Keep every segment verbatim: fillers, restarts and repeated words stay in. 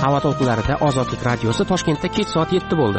Havo to'lqinlarida Ozodlik radiosi Toshkentda kech soat yetti bo'ldi.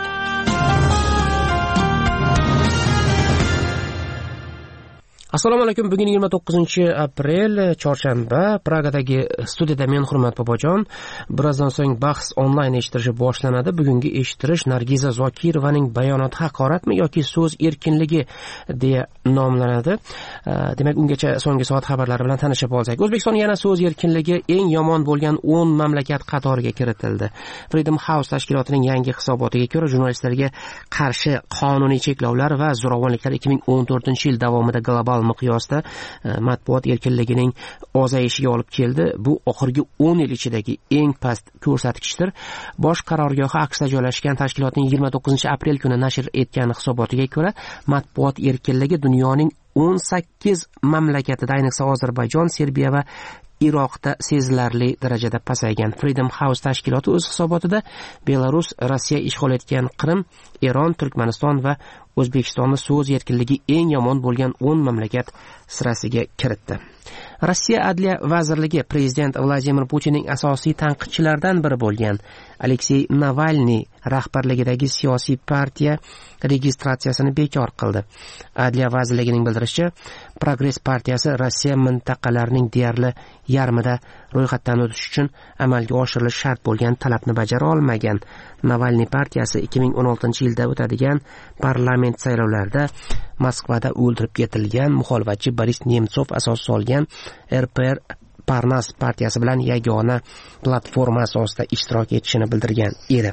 Assalomu alaykum. Bugun yigirma to'qqizinchi aprel, chorshanba. Pragadagi studiyada men Hurmat Bobojon. Birozdan so'ng bahs onlayn eshitilishi boshlanadi. Bugungi eshitilish Nargiza Zokirovaning bayonoti haqoratmi yoki so'z erkinligi deya nomlanadi. Demak, ungacha so'nggi soat xabarlari bilan tanishib olsak. O'zbekiston yana so'z erkinligi eng yomon bo'lgan o'n mamlakat qatoriga kiritildi. Freedom House tashkilotining yangi hisobotiga ko'ra, jurnalistlarga qarshi qonuniy cheklovlar va zo'ravonliklar ikki ming o'n to'rtinchi yil davomida global miqyosda matbuot erkinligining ozayishiga olib keldi. Bu oxirgi o'n yil ichidagi eng past ko'rsatkichdir. Bosh qarorgohi AQShda joylashgan tashkilotning yigirma to'qqizinchi aprel kuni nashr etgan hisobotiga ko'ra, matbuot erkinligi dunyoning o'n sakkiz mamlakatida, ayniqsa Ozarbayjon, Serbiya va Iroqda sezilarli darajada pasaygan. Freedom House tashkiloti o'z hisobotida Belarus, Rossiya ishg'ol etgan Qrim, Eron, Turkmaniston va O'zbekistonni so'z erkinligi eng yomon bo'lgan o'n mamlakat sirasiga kiritdi. Rossiya Adliya vazirligi prezident Vladimir Putinning asosiy tanqidchilaridan biri bo'lgan Aleksey Navalniy rahbarligidagi siyosiy partiya registratsiyasini bekor qildi. Adliya vazirligining bildirishicha, Progress partiyasi Rossiya mintaqalarining deyarli yarmida ro'yxatdan o'tish uchun amalga oshirilishi shart bo'lgan talabni bajara olmagan. Navalniy partiyasi ikki ming o'n oltinchi yilda o'tadigan parlament saylovlarida Moskvada o'ldirib ketilgan muxolifatchi Boris Nemtsov asos solgan R P R Parnas partiyasi bilan yagona platforma asosida ishtirok etishini bildirgan edi.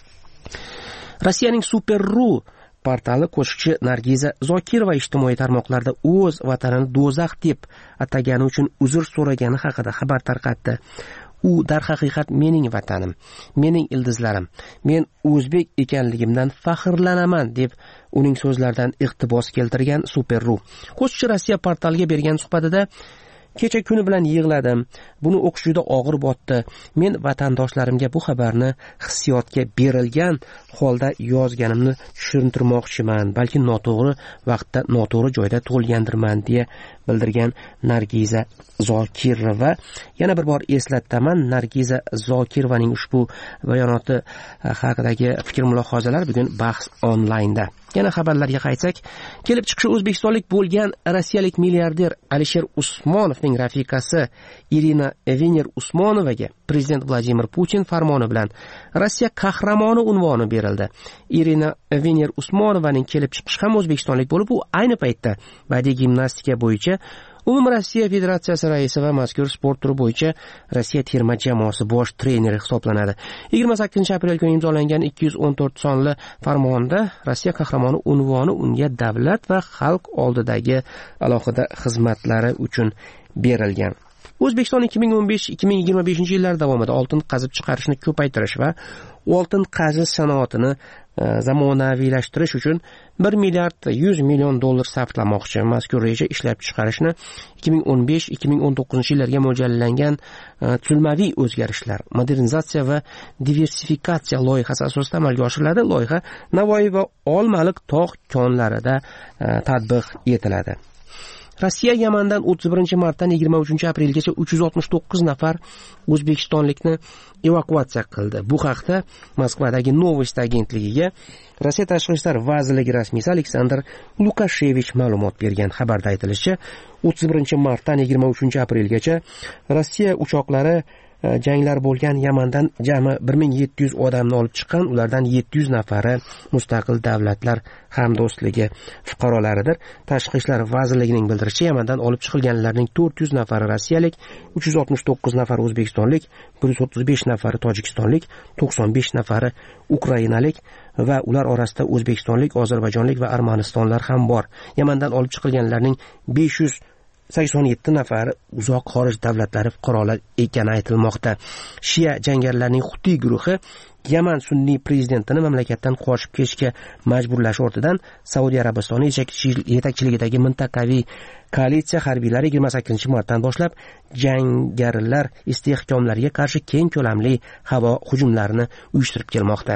Rossiyaning Super.ru portali qo'shiqchi Nargiza Zokirova ijtimoiy tarmoqlarda o'z vatanini do'zax deb atagani uchun uzr so'ragani haqida xabar tarqatdi. U darhaqiqat mening vatanim, mening ildizlarim, men o'zbek ekanligimdan faxrlanaman deb uning so'zlaridan iqtibos keltirgan Super.ru. Qo'shiqchi Rossiya portaliga bergan suhbatida kecha kuni bilan yig'ladim. Buni o'qish juda og'ir botdi. Men vatandoshlarimga bu xabarni hissiyotga berilgan holda yozganimni tushuntirmoqchiman, balki noto'g'ri vaqtda noto'g'ri joyda tug'ilgandirman deya bildirgan Nargiza Zokirova. Yana bir bor eslataman, Nargiza Zokirovaning ushbu bayonoti haqidagi fikr-mulohazalar bugun bahs onlaynda. Yana xabarlarga qaytsak, kelib chiqishi o'zbekistonlik bo'lgan rossiyalik milliarder Alisher Usmonovning rafiqasi Irina Venyer Usmonovaga prezident Vladimir Putin farmoni bilan Rossiya qahramoni unvoni berildi. Irina Venyer Usmonovaning kelib chiqishi ham o'zbekistonlik bo'lib, u ayni paytda badiiy gimnastika bo'yicha Umumrossiya Federatsiyasi raisi va mazkur sport turi bo'yicha Rossiya terma jamoasi bosh treneri hisoblanadi. yigirma sakkizinchi aprel kuni imzolangan ikki yuz o'n to'rt sonli farmonda Rossiya qahramoni unvoni unga davlat va xalq oldidagi alohida xizmatlari uchun berilgan. O'zbekiston ikki ming o'n besh ikki ming yigirma beshinchi yillar davomida oltin qazib chiqarishni ko'paytirish va oltin qazish sanoatini zamonaviylashtirish uchun bir milliard yuz million dollar sarflamoqchi. Mazkur reja ishlab chiqarishni ikki ming o'n besh ikki ming o'n to'qqizinchi yillarga mo'ljallangan tuzilmaviy o'zgarishlar, modernizatsiya va diversifikatsiya loyihasi asosida amalga oshiriladi. Loyiha Navoiy va Olmaliq tog' konlarida tatbiq etiladi. Rossiya Yamandan o'ttiz birinchi martdan yigirma uchinchi aprelgacha uch yuz oltmish to'qqiz nafar o'zbekistonlikni evakuatsiya qildi. Bu haqda Moskvadagi Novosti agentligiga Rossiya Tashqi ishlar vazirligi rasmiysi Aleksandr Lukashevich ma'lumot bergan. Xabarda aytilishicha, o'ttiz birinchi martdan yigirma uchinchi aprelgacha Rossiya uchoqlari janglar bo'lgan Yamandan jami bir ming yetti yuz odamni olib chiqqan. Ulardan yetti yuz nafari mustaqil davlatlar hamdo'stligi fuqarolaridir. Tashqi ishlar vazirligining bildirishicha, Yamandan olib chiqilganlarning to'rt yuz nafari rossiyalik, uch yuz oltmish to'qqiz nafari o'zbekistonlik, bir yuz o'ttiz besh nafari tojikistonlik, to'qson besh nafari ukrainalik va ular orasida o'zbekistonlik, ozarbayjonlik va armanistonlar ham bor. Yamandan olib chiqilganlarning besh yuz sakson yetti nafari uzoq xorij davlatlari fuqarolar ekani aytilmoqda. Shia jangarilarning Huti guruhi Yaman sunniy prezidentini mamlakatdan qochib ketishga majburlash ortidan Saudiya Arabistoni yetakchiligidagi mintaqaviy koalitsiya harbiylari yigirma sakkizinchi martdan boshlab jangarilar istehkomlariga qarshi keng ko'lamli havo hujumlarini uyushtirib kelmoqda.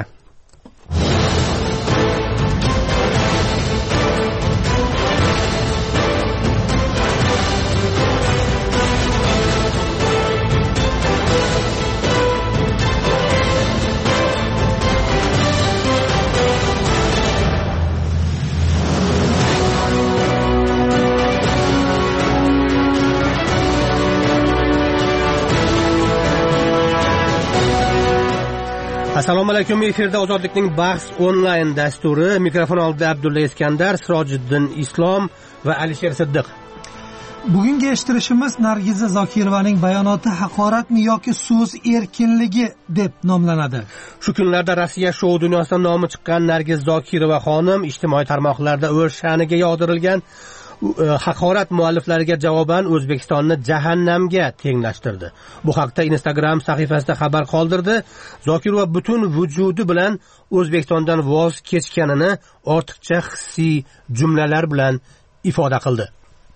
Assalomu alaykum. Efirda Ozodlikning bahs onlayn dasturi. Mikrofon oldida Abdulla Iskandar, Sirojiddin Islom va Alisher Siddiq. Bugungi eshittirishimiz Nargiza Zokirovaning bayonoti haqoratmi yoki so'z erkinligi deb nomlanadi. Shu kunlarda Rossiya shou dunyosidan nomi chiqqan Nargiza Zokirova xonim ijtimoiy tarmoqlarda o'z sha'niga yog'dirilgan haqorat mualliflariga javoban O'zbekistonni jahannamga tenglashtirdi. Bu haqda Instagram sahifasida xabar qoldirdi. Zokirova butun vujudi bilan O'zbekistondan voz kechganini ortiqcha hissiy jumlalar bilan ifoda qildi.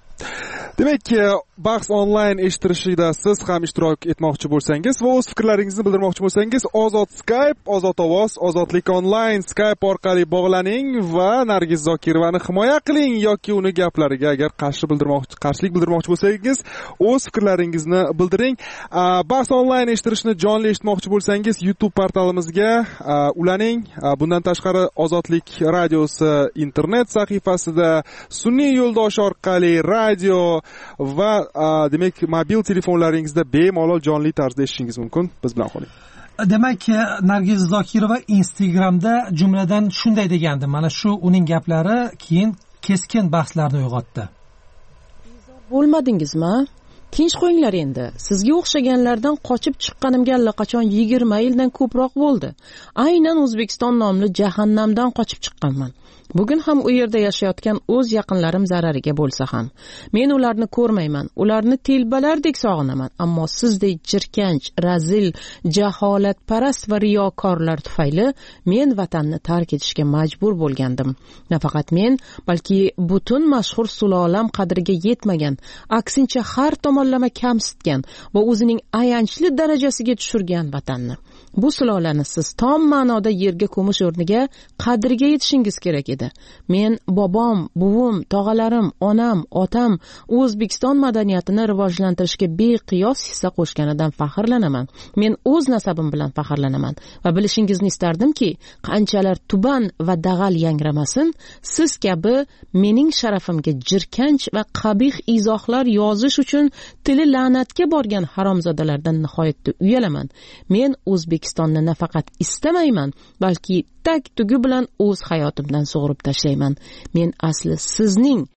Demak, bahs onlayn eshittirishida siz ham ishtirok etmoqchi bo'lsangiz va o'z fikrlaringizni bildirmoqchi bo'lsangiz, Ozod Skype, Ozod ovoz, Ozodlik onlayn Skype orqali bog'laning va Nargiza Zokirovani himoya qiling yoki uni gaplariga agar qarshi bildirmoqchi, qarshilik bildirmoqchi bo'lsangiz, o'z fikrlaringizni bildiring. Bahs onlayn eshittirishni jonli eshitmoqchi bo'lsangiz, YouTube portalimizga ulaning. Bundan tashqari Ozodlik radiosi internet sahifasida sun'iy yo'ldosh orqali radio va demak mobil telefonlaringizda bemalol jonli tarzda eshitishingiz mumkin. Biz bilan qoling. Demak, Nargiza Zokirova Instagramda jumladan shunday degandi. Mana shu uning gaplari keyin keskin bahslarni uyg'otdi. Bo'lmadingizmi? Tinch qo'yinglar endi. Sizga o'xshaganlardan qochib chiqqanimga allaqachon yigirma yildan ko'proq bo'ldi. Aynan O'zbekiston nomli jahannamdan qochib chiqqanman. Bugun ham u yerda yashayotgan o'z yaqinlarim zarariga bo'lsa ham men ularni ko'rmayman, ularni telbalardek sog'inaman, ammo sizdek jirkanch, razil, jaholatparast va riyokorlar tufayli men vatanni tark etishga majbur bo'lgandim. Nafaqat men, balki butun mashhur sulolam qadriga yetmagan, aksincha har tomonlama kamsitgan va o'zining ayanchli darajasiga tushirgan vatanni. Bu sulolani siz tom ma'noda yerga ko'mish o'rniga qadriga yetishingiz kerak edi. Men bobom, buvim, tog'alarim, onam, otam O'zbekiston madaniyatini rivojlantirishga beqiyos hissa qo'shganidan faxrlanaman. Men o'z nasabim bilan faxrlanaman va bilishingizni istardimki, qanchalar tuban va dag'al yangramasin, siz kabi mening sharafimga jirkanch va qabih izohlar yozish uchun tili la'natga borgan haromzodalardan nihoyatda uyalaman. Men O'zbekistonni nafaqat istamayman, balki tak tugi bilan o'z hayotimdan sug'urib tashlayman. Men asli sizning